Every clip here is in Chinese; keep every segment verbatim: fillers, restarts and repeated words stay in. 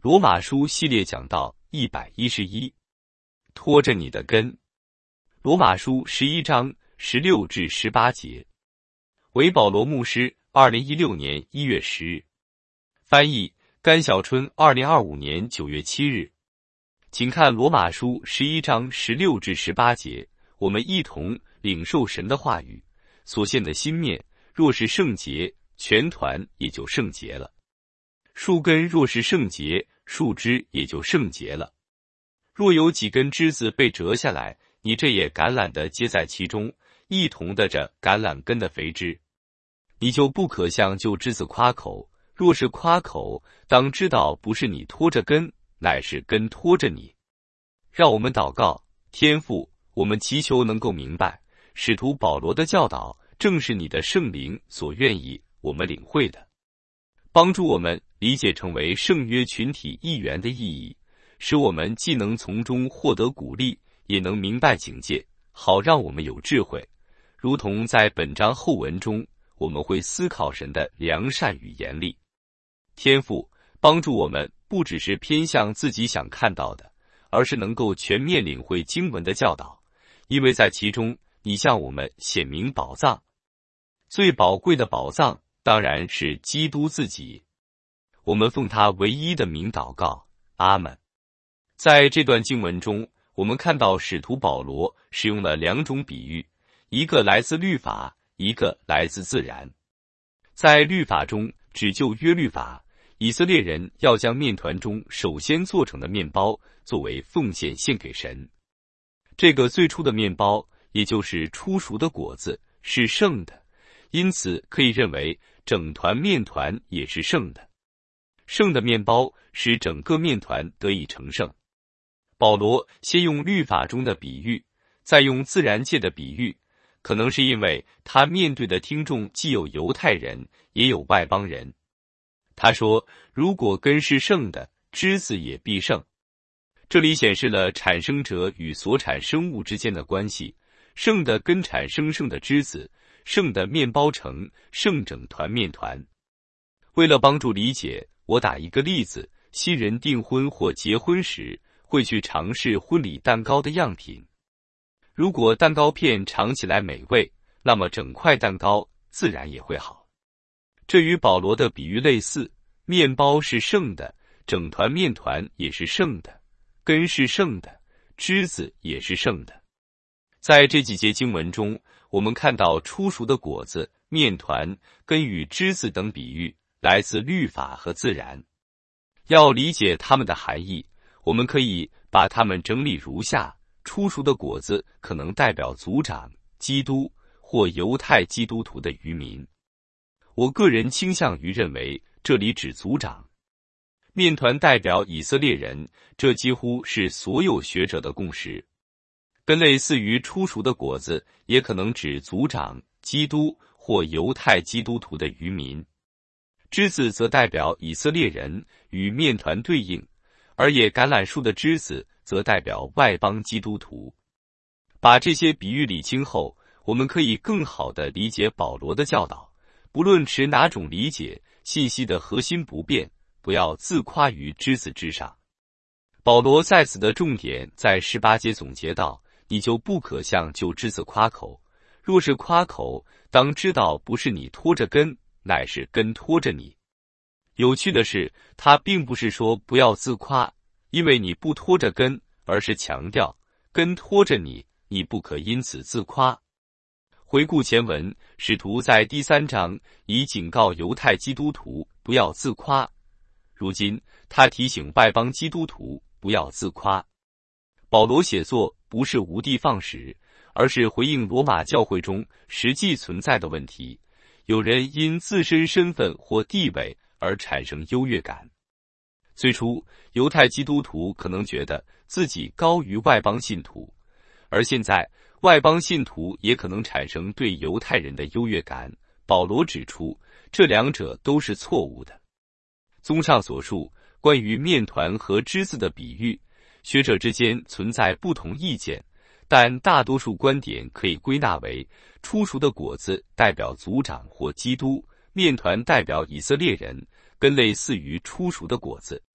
罗马书系列讲到一百一十一，拖着你的根。罗马书十一章十六至十八节。为保罗牧师，二零一六年一月十日。翻译甘小春，二零二五年九月七日。请看罗马书十一章十六至十八节，我们一同领受神的话语，所献的心面若是圣洁，全团也就圣洁了。树根若是圣洁，树枝也就圣洁了。若有几根枝子被折下来，你这也橄榄的接在其中，一同的着橄榄根的肥枝，你就不可向旧枝子夸口。若是夸口，当知道不是你拖着根，乃是根拖着你。让我们祷告。天父，我们祈求能够明白，使徒保罗的教导正是你的圣灵所愿意我们领会的，帮助我们理解成为圣约群体一员的意义，使我们既能从中获得鼓励，也能明白警戒，好让我们有智慧。如同在本章后文中，我们会思考神的良善与严厉。天父，帮助我们不只是偏向自己想看到的，而是能够全面领会经文的教导，因为在其中你向我们显明宝藏。最宝贵的宝藏当然是基督自己。我们奉他唯一的名祷告，阿们。在这段经文中，我们看到使徒保罗使用了两种比喻，一个来自律法，一个来自自然。在律法中，指旧约律法，以色列人要将面团中首先做成的面包作为奉献献给神。这个最初的面包，也就是初熟的果子，是圣的，因此可以认为整团面团也是圣的。圣的面包使整个面团得以成圣。保罗先用律法中的比喻，再用自然界的比喻，可能是因为他面对的听众既有犹太人，也有外邦人。他说，如果根是圣的，枝子也必圣。这里显示了产生者与所产生物之间的关系，圣的根产生圣的枝子，圣的面包成圣整团面团。为了帮助理解，我打一个例子，新人订婚或结婚时，会去尝试婚礼蛋糕的样品。如果蛋糕片尝起来美味，那么整块蛋糕自然也会好。这与保罗的比喻类似，面包是圣的，整团面团也是圣的，根是圣的，枝子也是圣的。在这几节经文中，我们看到初熟的果子、面团、根与枝子等比喻来自律法和自然。要理解它们的含义，我们可以把它们整理如下：初熟的果子可能代表族长、基督或犹太基督徒的渔民。我个人倾向于认为这里指族长。面团代表以色列人，这几乎是所有学者的共识。根类似于初熟的果子，也可能指族长、基督或犹太基督徒的渔民。枝子则代表以色列人，与面团对应，而野橄榄树的枝子则代表外邦基督徒。把这些比喻理清后，我们可以更好地理解保罗的教导。不论持哪种理解，信息的核心不变，不要自夸于枝子之上。保罗在此的重点在十八节总结道：你就不可向旧枝子夸口，若是夸口，当知道不是你拖着根，乃是根拖着你。有趣的是，他并不是说不要自夸，因为你不拖着根，而是强调根拖着你，你不可因此自夸。回顾前文，使徒在第三章已警告犹太基督徒不要自夸，如今他提醒外邦基督徒不要自夸。保罗写作不是无的放矢，而是回应罗马教会中实际存在的问题。有人因自身身份或地位而产生优越感。最初，犹太基督徒可能觉得自己高于外邦信徒，而现在外邦信徒也可能产生对犹太人的优越感。保罗指出，这两者都是错误的。综上所述，关于面团和枝子的比喻，学者之间存在不同意见，但大多数观点可以归纳为：初熟的果子代表族长或基督，面团代表以色列人，根类似于初熟的果子。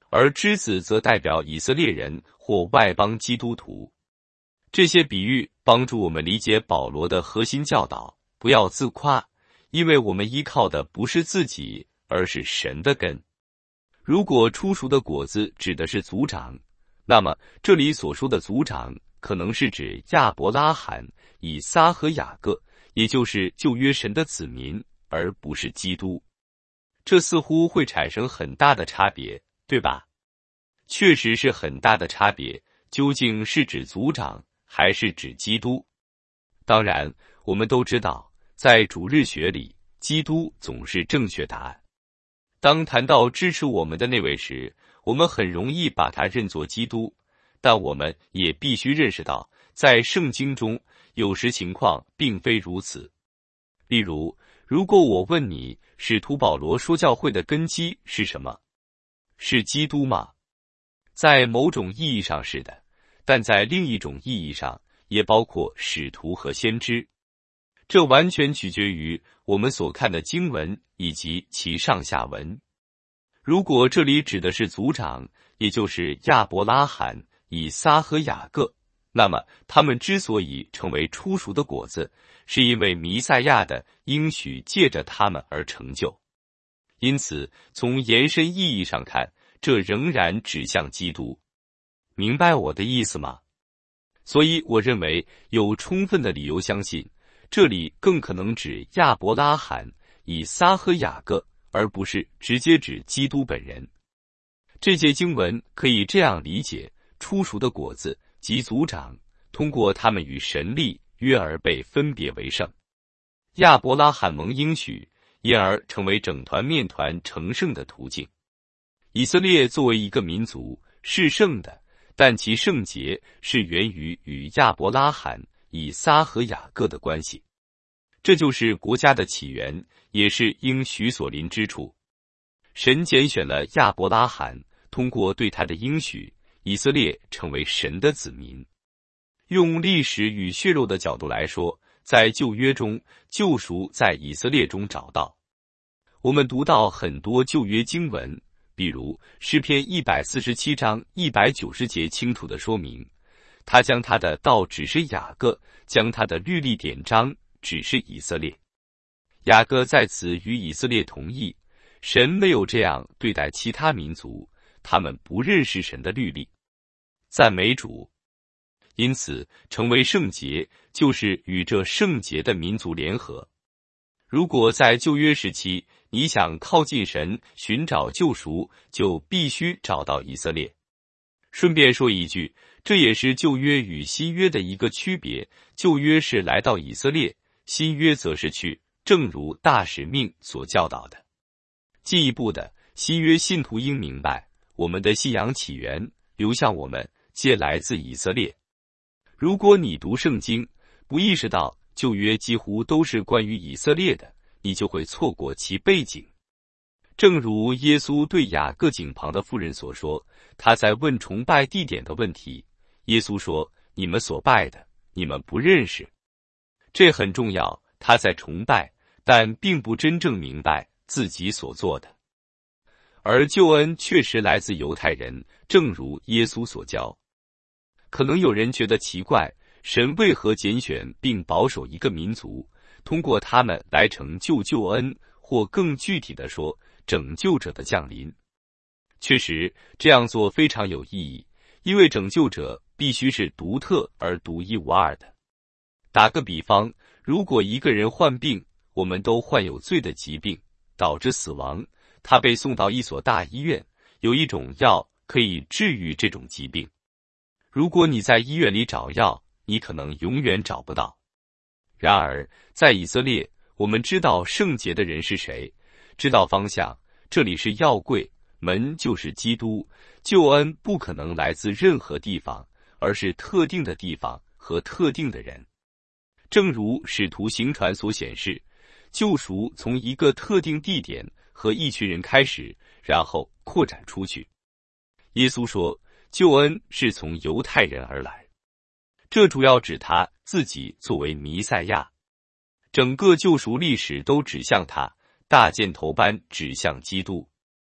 而枝子则代表以色列人或外邦基督徒。这些比喻帮助我们理解保罗的核心教导：不要自夸，因为我们依靠的不是自己，而是神的根。如果初熟的果子指的是族长，那么这里所说的族长可能是指亚伯拉罕、以撒和雅各，也就是旧约神的子民，而不是基督。这似乎会产生很大的差别，对吧？确实是很大的差别，究竟是指族长还是指基督？当然，我们都知道，在主日学里，基督总是正确答案。当谈到支持我们的那位时，我们很容易把他认作基督，但我们也必须认识到，在圣经中，有时情况并非如此。例如，如果我问你，使徒保罗说教会的根基是什么？是基督吗？在某种意义上是的，但在另一种意义上，也包括使徒和先知。这完全取决于我们所看的经文以及其上下文。如果这里指的是族长，也就是亚伯拉罕、以撒和雅各，那么他们之所以成为初熟的果子，是因为弥赛亚的应许借着他们而成就。因此，从延伸意义上看，这仍然指向基督。明白我的意思吗？所以我认为有充分的理由相信，这里更可能指亚伯拉罕、以撒和雅各，而不是直接指基督本人。这节经文可以这样理解：初熟的果子即族长，通过他们与神立约而被分别为圣。亚伯拉罕蒙应许，因而成为整团面团成圣的途径。以色列作为一个民族是圣的，但其圣洁是源于与亚伯拉罕、以撒和雅各的关系。这就是国家的起源，也是应许所临之处。神拣选了亚伯拉罕，通过对他的应许，以色列成为神的子民。用历史与血肉的角度来说，在旧约中，救赎在以色列中找到。我们读到很多旧约经文，比如诗篇一百四十七章一百九十节清楚地说明，他将他的道指示雅各，将他的律例典章指示以色列。雅各在此与以色列同意，神没有这样对待其他民族，他们不认识神的律例。赞美主！因此，成为圣洁就是与这圣洁的民族联合。如果在旧约时期，你想靠近神、寻找救赎，就必须找到以色列。顺便说一句，这也是旧约与新约的一个区别，旧约是来到以色列，新约则是去，正如大使命所教导的。进一步的，新约信徒应明白，我们的信仰起源流向我们，皆来自以色列。如果你读圣经，不意识到旧约几乎都是关于以色列的，你就会错过其背景。正如耶稣对雅各井旁的妇人所说，他在问崇拜地点的问题，耶稣说：“你们所拜的，你们不认识。”这很重要，他在崇拜，但并不真正明白自己所做的。而救恩确实来自犹太人，正如耶稣所教。可能有人觉得奇怪，神为何拣选并保守一个民族，通过他们来成就救恩，或更具体的说，拯救者的降临。确实，这样做非常有意义，因为拯救者必须是独特而独一无二的。打个比方，如果一个人患病，我们都患有罪的疾病，导致死亡，他被送到一所大医院，有一种药可以治愈这种疾病。如果你在医院里找药，你可能永远找不到。然而，在以色列，我们知道圣洁的人是谁，知道方向，这里是药柜，门就是基督。救恩不可能来自任何地方，而是特定的地方和特定的人。正如使徒行传所显示，救赎从一个特定地点和一群人开始，然后扩展出去。耶稣说，救恩是从犹太人而来，这主要指他自己作为弥赛亚。整个救赎历史都指向他，大箭头般指向基督。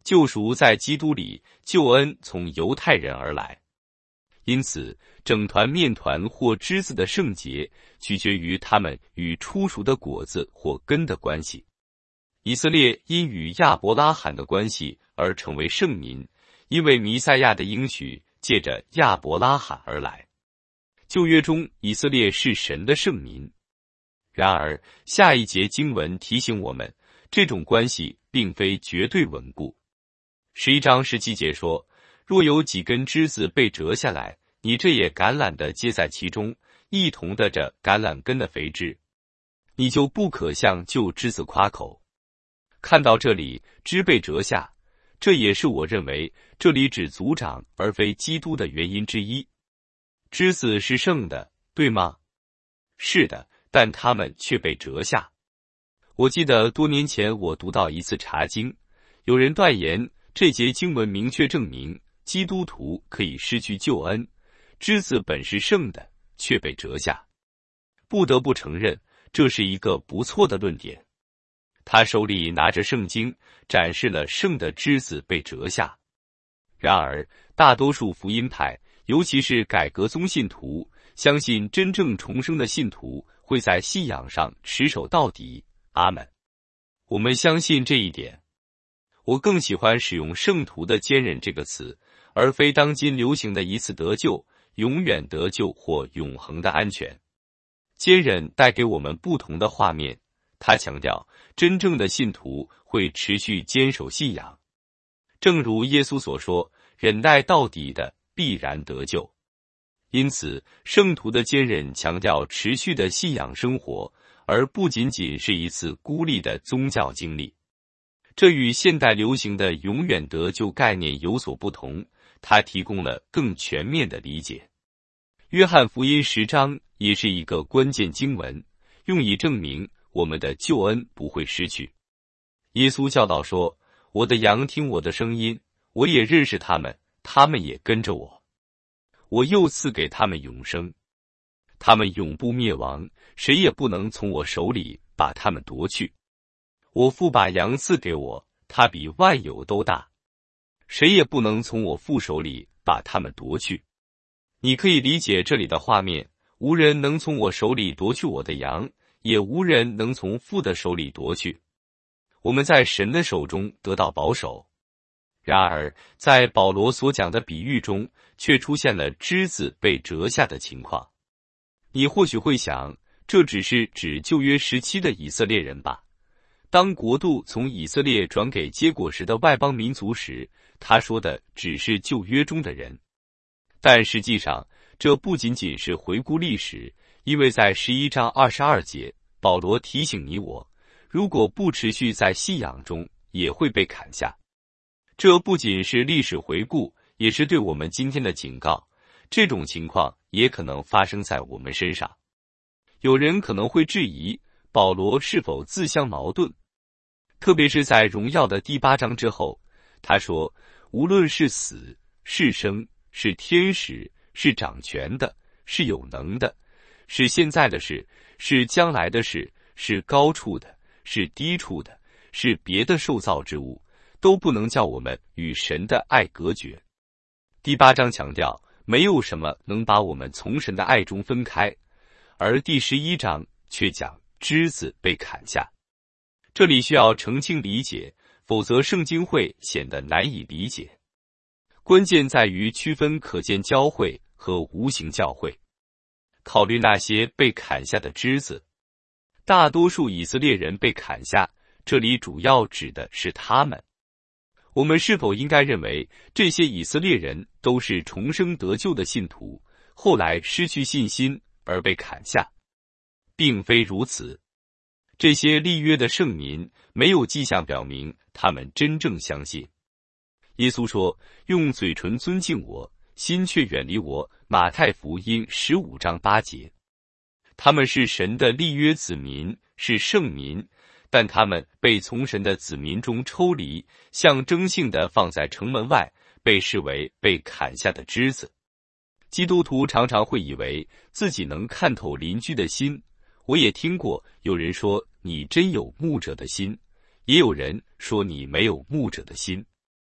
救赎在基督里，救恩从犹太人而来。因此，整团面团或枝子的圣洁，取决于它们与初熟的果子或根的关系。以色列因与亚伯拉罕的关系而成为圣民，因为弥赛亚的应许借着亚伯拉罕而来。旧约中，以色列是神的圣民。然而，下一节经文提醒我们，这种关系并非绝对稳固。十一章十七节说，若有几根枝子被折下来，你这也橄榄的接在其中，一同的着橄榄根的肥枝，你就不可向旧枝子夸口。看到这里，枝被折下，这也是我认为这里指族长而非基督的原因之一。枝子是圣的，对吗？是的，但它们却被折下。我记得多年前我读到一次查经，有人断言这节经文明确证明基督徒可以失去救恩，枝子本是圣的，却被折下。不得不承认，这是一个不错的论点。他手里拿着圣经，展示了圣的枝子被折下。然而，大多数福音派，尤其是改革宗信徒，相信真正重生的信徒会在信仰上持守到底。阿们。我们相信这一点。我更喜欢使用圣徒的坚忍这个词，而非当今流行的一次得救、永远得救或永恒的安全。坚忍带给我们不同的画面，他强调真正的信徒会持续坚守信仰。正如耶稣所说，忍耐到底的必然得救。因此，圣徒的坚忍强调持续的信仰生活，而不仅仅是一次孤立的宗教经历。这与现代流行的永远得救概念有所不同，它提供了更全面的理解。约翰福音十章也是一个关键经文，用以证明我们的救恩不会失去。耶稣教导说，我的羊听我的声音，我也认识他们，他们也跟着我。我又赐给他们永生，他们永不灭亡，谁也不能从我手里把他们夺去。我父把羊赐给我，他比万有都大，谁也不能从我父手里把他们夺去。你可以理解这里的画面，无人能从我手里夺去我的羊，也无人能从父的手里夺去。我们在神的手中得到保守。然而，在保罗所讲的比喻中，却出现了枝子被折下的情况。你或许会想，这只是指旧约时期的以色列人吧？当国度从以色列转给结果时的外邦民族时，他说的只是旧约中的人。但实际上，这不仅仅是回顾历史，因为在十一章二十二节，保罗提醒你我，如果不持续在信仰中，也会被砍下。这不仅是历史回顾，也是对我们今天的警告。这种情况也可能发生在我们身上。有人可能会质疑，保罗是否自相矛盾？特别是在荣耀的第八章之后，他说，无论是死，是生，是天使，是掌权的，是有能的，是现在的事，是将来的事，是高处的，是低处的，是别的受造之物，都不能叫我们与神的爱隔绝。第八章强调，没有什么能把我们从神的爱中分开，而第十一章却讲枝子被砍下。这里需要澄清理解，否则圣经会显得难以理解。关键在于区分可见教会和无形教会。考虑那些被砍下的枝子，大多数以色列人被砍下，这里主要指的是他们。我们是否应该认为这些以色列人都是重生得救的信徒，后来失去信心而被砍下？并非如此。这些立约的圣民没有迹象表明他们真正相信。耶稣说，用嘴唇尊敬我，心却远离我。马太福音十五章八节。他们是神的立约子民，是圣民，但他们被从神的子民中抽离，象征性的放在城门外，被视为被砍下的枝子。基督徒常常会以为自己能看透邻居的心。我也听过有人说你真有牧者的心，也有人说你没有牧者的心。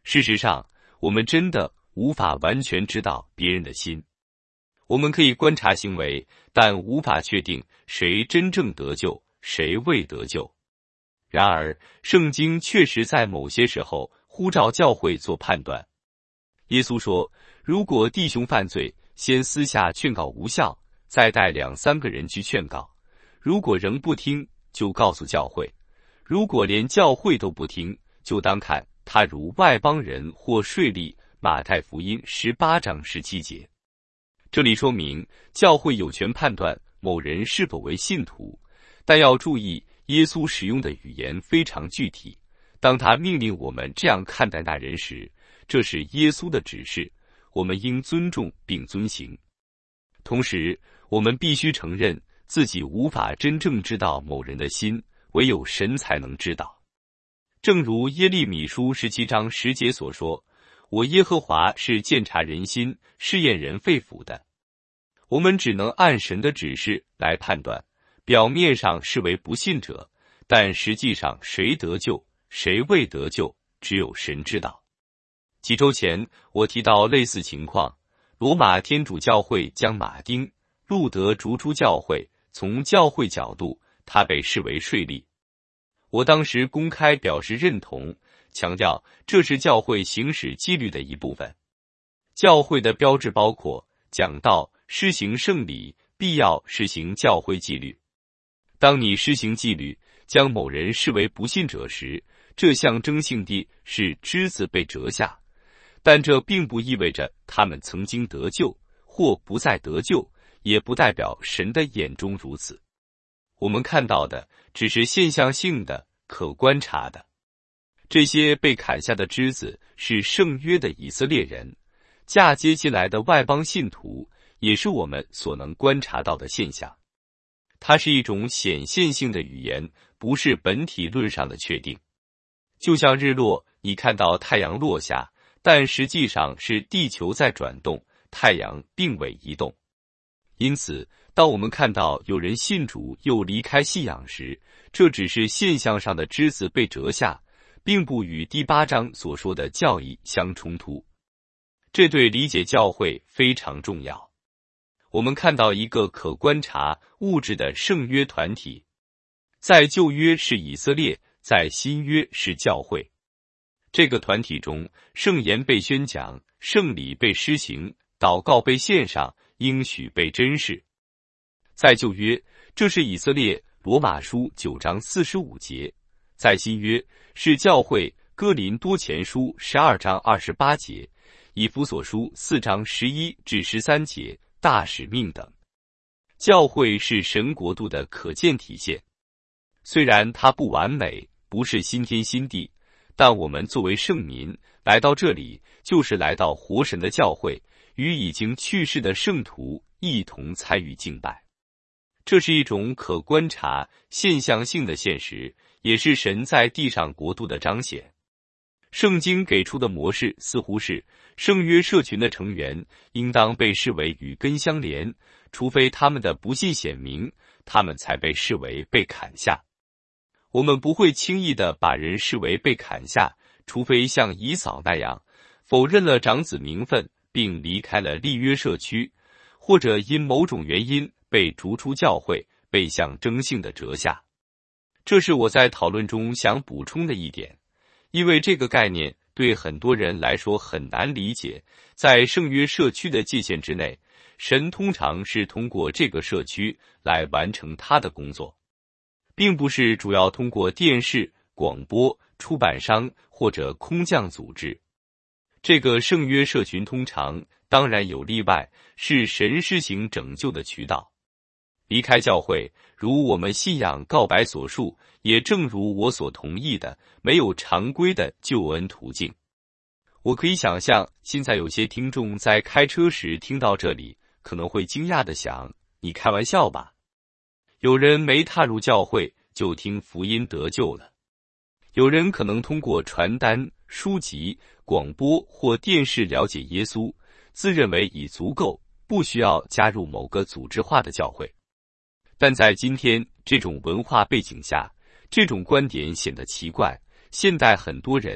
事实上，我们真的无法完全知道别人的心。我们可以观察行为，但无法确定谁真正得救，谁未得救。然而，圣经确实在某些时候呼召教会做判断。耶稣说，如果弟兄犯罪，先私下劝告无效，再带两三个人去劝告，如果仍不听，就告诉教会；如果连教会都不听，就当看他如外邦人或税吏。马太福音十八章十七节。这里说明教会有权判断某人是否为信徒，但要注意耶稣使用的语言非常具体。当他命令我们这样看待那人时，这是耶稣的指示，我们应尊重并遵行。同时，我们必须承认自己无法真正知道某人的心，唯有神才能知道。正如耶利米书十七章十节所说，我耶和华是鉴察人心、试验人肺腑的。我们只能按神的指示来判断，表面上视为不信者，但实际上谁得救，谁未得救，只有神知道。几周前我提到类似情况，罗马天主教会将马丁·路德逐出教会，从教会角度，他被视为税吏。我当时公开表示认同，强调这是教会行使纪律的一部分。教会的标志包括讲道、施行圣礼、必要施行教会纪律。当你施行纪律，将某人视为不信者时，这象征性地是枝子被折下，但这并不意味着他们曾经得救或不再得救，也不代表神的眼中如此。我们看到的只是现象性的、可观察的。这些被砍下的枝子是圣约的以色列人，嫁接进来的外邦信徒也是我们所能观察到的现象。它是一种显现性的语言，不是本体论上的确定。就像日落，你看到太阳落下，但实际上是地球在转动，太阳并未移动。因此，当我们看到有人信主又离开信仰时，这只是现象上的枝子被折下，并不与第八章所说的教义相冲突。这对理解教会非常重要。我们看到一个可观察物质的圣约团体，在旧约是以色列，在新约是教会。这个团体中，圣言被宣讲，圣礼被施行，祷告被献上，应许被珍视。在旧约，这是以色列，罗马书九章四十五节；在新约，是教会，哥林多前书十二章二十八节，以弗所书四章十一至十三节，大使命等。教会是神国度的可见体现，虽然它不完美，不是新天新地，但我们作为圣民来到这里，就是来到活神的教会，与已经去世的圣徒一同参与敬拜。这是一种可观察、现象性的现实，也是神在地上国度的彰显。圣经给出的模式似乎是，圣约社群的成员应当被视为与根相连，除非他们的不信显明，他们才被视为被砍下。我们不会轻易地把人视为被砍下，除非像以扫那样否认了长子名分，并离开了立约社区，或者因某种原因被逐出教会，被象征性的折下。这是我在讨论中想补充的一点，因为这个概念对很多人来说很难理解。在圣约社区的界限之内，神通常是通过这个社区来完成他的工作，并不是主要通过电视、广播、出版商或者空降组织。这个圣约社群通常，当然有例外，是神施行拯救的渠道。离开教会，如我们信仰告白所述，也正如我所同意的，没有常规的救恩途径。我可以想象，现在有些听众在开车时听到这里，可能会惊讶地想，你开玩笑吧？有人没踏入教会就听福音得救了。有人可能通过传单、书籍、广播或电视了解耶稣，自认为已足够，不需要加入某个组织化的教会。但在今天这种文化背景下，这种观点显得奇怪。现代很多人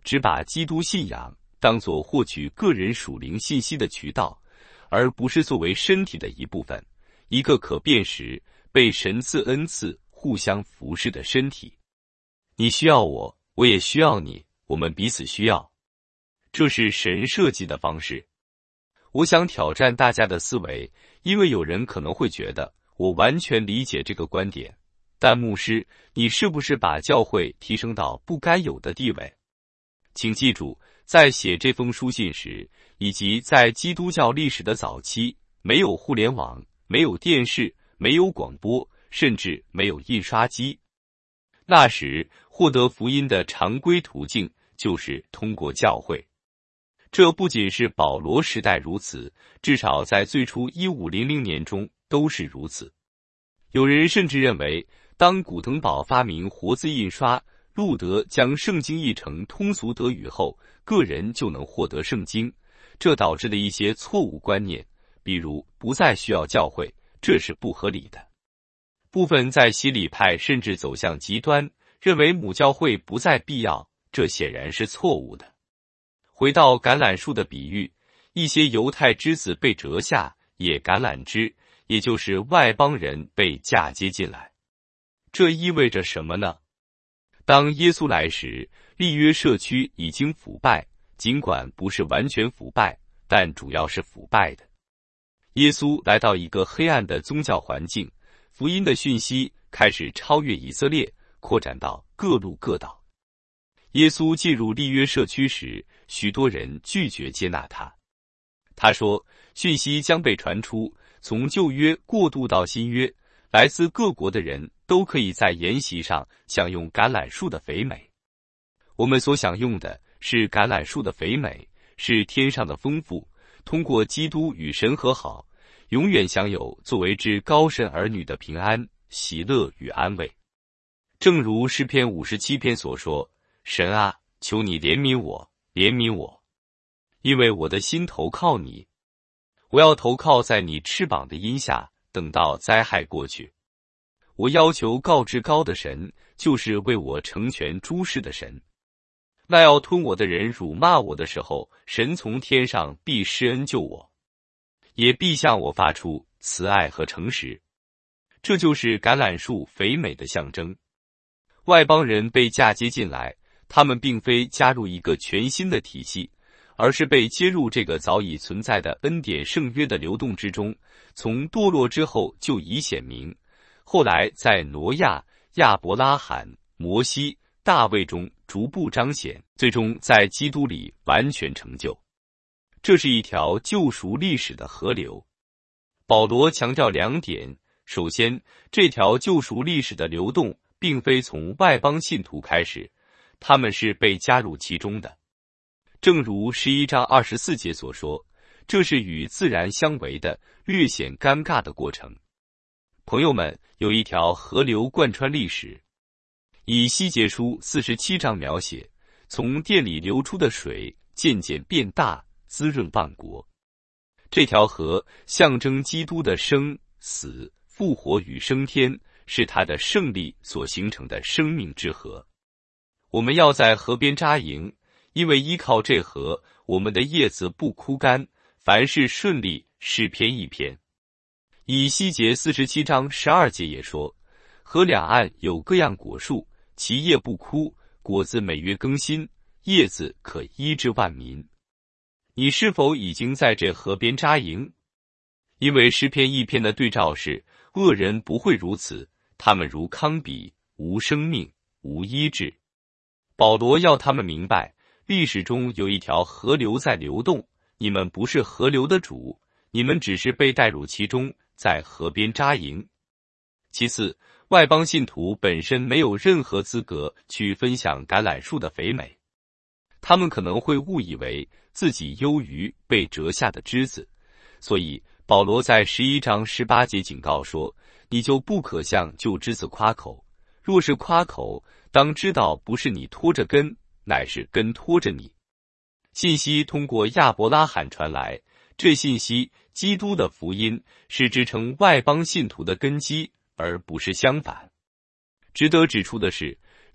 只把基督信仰当作获取个人属灵信息的渠道，而不是作为身体的一部分，一个可辨识、被神赐恩赐、互相服侍的身体。你需要我，我也需要你，我们彼此需要。这是神设计的方式。我想挑战大家的思维，因为有人可能会觉得我完全理解这个观点，但牧师，你是不是把教会提升到不该有的地位？请记住，在写这封书信时，以及在基督教历史的早期，没有互联网，没有电视，没有广播，甚至没有印刷机。那时获得福音的常规途径就是通过教会。这不仅是保罗时代如此，至少在最初一五零零年中都是如此。有人甚至认为，当古腾堡发明活字印刷，路德将圣经译成通俗德语后，个人就能获得圣经，这导致了一些错误观念，比如不再需要教会，这是不合理的。部分在洗礼派甚至走向极端，认为母教会不再必要，这显然是错误的。回到橄榄树的比喻，一些犹太枝子被折下，野橄榄枝，也就是外邦人被嫁接进来。这意味着什么呢？当耶稣来时，立约社区已经腐败，尽管不是完全腐败，但主要是腐败的。耶稣来到一个黑暗的宗教环境，福音的讯息开始超越以色列，扩展到各路各岛。耶稣进入立约社区时，许多人拒绝接纳他。他说，讯息将被传出，从旧约过渡到新约，来自各国的人都可以在筵席上享用橄榄树的肥美。我们所享用的是橄榄树的肥美，是天上的丰富，通过基督与神和好，永远享有作为至高神儿女的平安、喜乐与安慰。正如诗篇五十七篇所说，神啊，求你怜悯我，怜悯我，因为我的心投靠你。我要投靠在你翅膀的荫下，等到灾害过去。我要求告至高的神，就是为我成全诸事的神。那要吞我的人辱骂我的时候，神从天上必施恩救我，也必向我发出慈爱和诚实。这就是橄榄树肥美的象征。外邦人被嫁接进来，他们并非加入一个全新的体系，而是被接入这个早已存在的恩典圣约的流动之中，从堕落之后就已显明，后来在挪亚、亚伯拉罕、摩西、大卫中逐步彰显，最终在基督里完全成就。这是一条救赎历史的河流。保罗强调两点：首先，这条救赎历史的流动并非从外邦信徒开始，他们是被加入其中的。正如十一章二十四节所说，这是与自然相违的、略显尴尬的过程。朋友们，有一条河流贯穿历史。以西结书四十七章描写，从殿里流出的水渐渐变大，滋润万国。这条河象征基督的生、死、复活与升天，是他的胜利所形成的生命之河。我们要在河边扎营，因为依靠这河，我们的叶子不枯干，凡事顺利。诗篇一篇。以西结四十七章十二节也说，河两岸有各样果树，其叶不枯，果子每月更新，叶子可医治万民。你是否已经在这河边扎营？因为诗篇一篇的对照是，恶人不会如此，他们如糠秕，无生命，无医治。保罗要他们明白，历史中有一条河流在流动，你们不是河流的主，你们只是被带入其中，在河边扎营。其次，外邦信徒本身没有任何资格去分享橄榄树的肥美，他们可能会误以为自己优于被折下的枝子，所以保罗在十一章十八节警告说，你就不可向旧枝子夸口，若是夸口，当知道不是你拖着根，乃是根拖着你。信息通过亚伯拉罕传来，这信息基督的福音是支撑外邦信徒的根基，而不是相反。值得指出的是，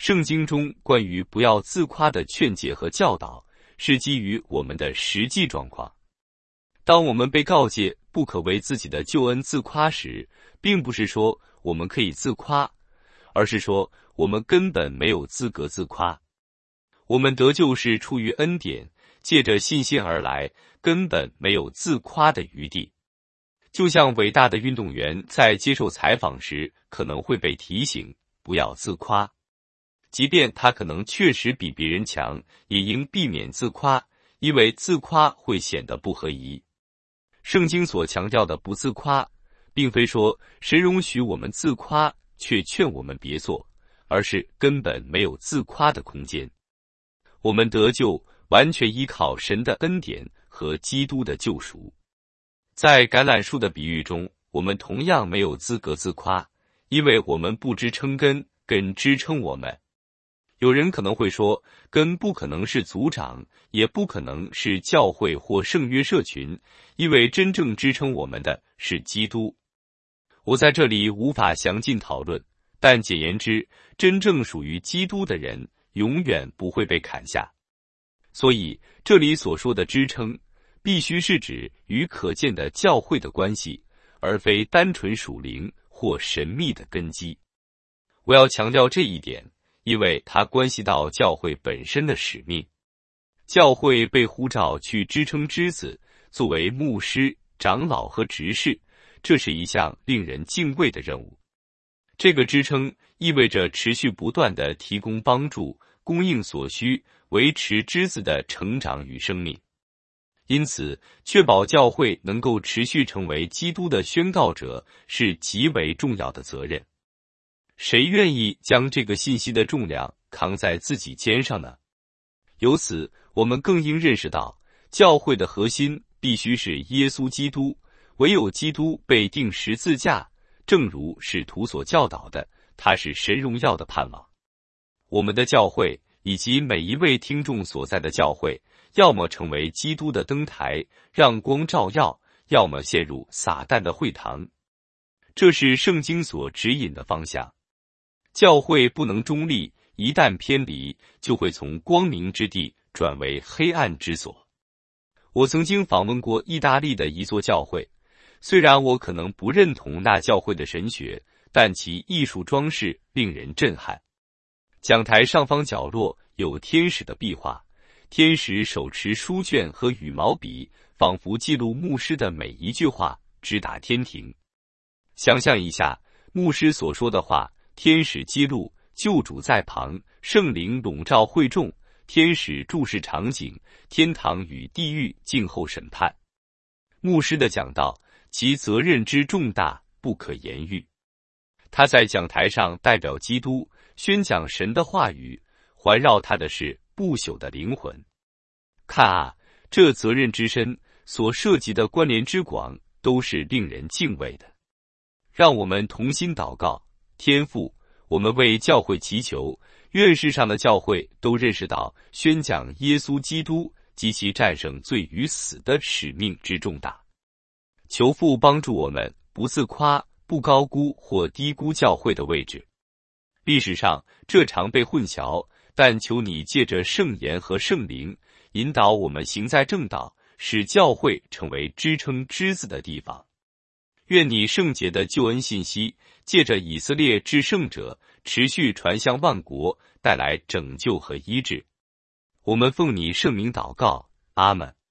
圣经中关于不要自夸的劝诫和教导，是基于我们的实际状况。当我们被告诫不可为自己的救恩自夸时，并不是说我们可以自夸，而是说我们根本没有资格自夸。我们得救是出于恩典，借着信心而来，根本没有自夸的余地。就像伟大的运动员在接受采访时可能会被提醒不要自夸，即便他可能确实比别人强，也应避免自夸，因为自夸会显得不合宜。圣经所强调的不自夸，并非说神容许我们自夸却劝我们别做，而是根本没有自夸的空间。我们得救完全依靠神的恩典和基督的救赎。在橄榄树的比喻中，我们同样没有资格自夸，因为我们不支撑根，根支撑我们。有人可能会说，根不可能是族长，也不可能是教会或圣约社群，因为真正支撑我们的是基督。我在这里无法详尽讨论，但简言之，真正属于基督的人永远不会被砍下。所以这里所说的支撑必须是指与可见的教会的关系，而非单纯属灵或神秘的根基。我要强调这一点，因为它关系到教会本身的使命。教会被呼召去支撑枝子，作为牧师、长老和执事，这是一项令人敬畏的任务。这个支撑意味着持续不断地提供帮助，供应所需，维持枝子的成长与生命。因此，确保教会能够持续成为基督的宣告者是极为重要的责任。谁愿意将这个信息的重量扛在自己肩上呢？由此，我们更应认识到，教会的核心必须是耶稣基督，唯有基督被钉十字架，正如使徒所教导的，他是神荣耀的盼望。我们的教会以及每一位听众所在的教会，要么成为基督的灯台，让光照耀，要么陷入撒旦的会堂。这是圣经所指引的方向。教会不能中立，一旦偏离，就会从光明之地转为黑暗之所。我曾经访问过意大利的一座教会，虽然我可能不认同那教会的神学，但其艺术装饰令人震撼。讲台上方角落有天使的壁画，天使手持书卷和羽毛笔，仿佛记录牧师的每一句话，直达天庭。想象一下，牧师所说的话，天使记录，救主在旁，圣灵笼罩会众，天使注视场景，天堂与地狱静候审判。牧师的讲道，其责任之重大不可言喻。他在讲台上代表基督，宣讲神的话语，环绕他的是不朽的灵魂。看啊，这责任之深，所涉及的关联之广，都是令人敬畏的。让我们同心祷告，天父，我们为教会祈求，愿世上的教会都认识到宣讲耶稣基督及其战胜罪与死的使命之重大。求父帮助我们不自夸，不高估或低估教会的位置。历史上这常被混淆，但求你借着圣言和圣灵引导我们行在正道，使教会成为支撑枝子的地方。愿你圣洁的救恩信息借着以色列至圣者持续传向万国，带来拯救和医治。我们奉你圣名祷告，阿们。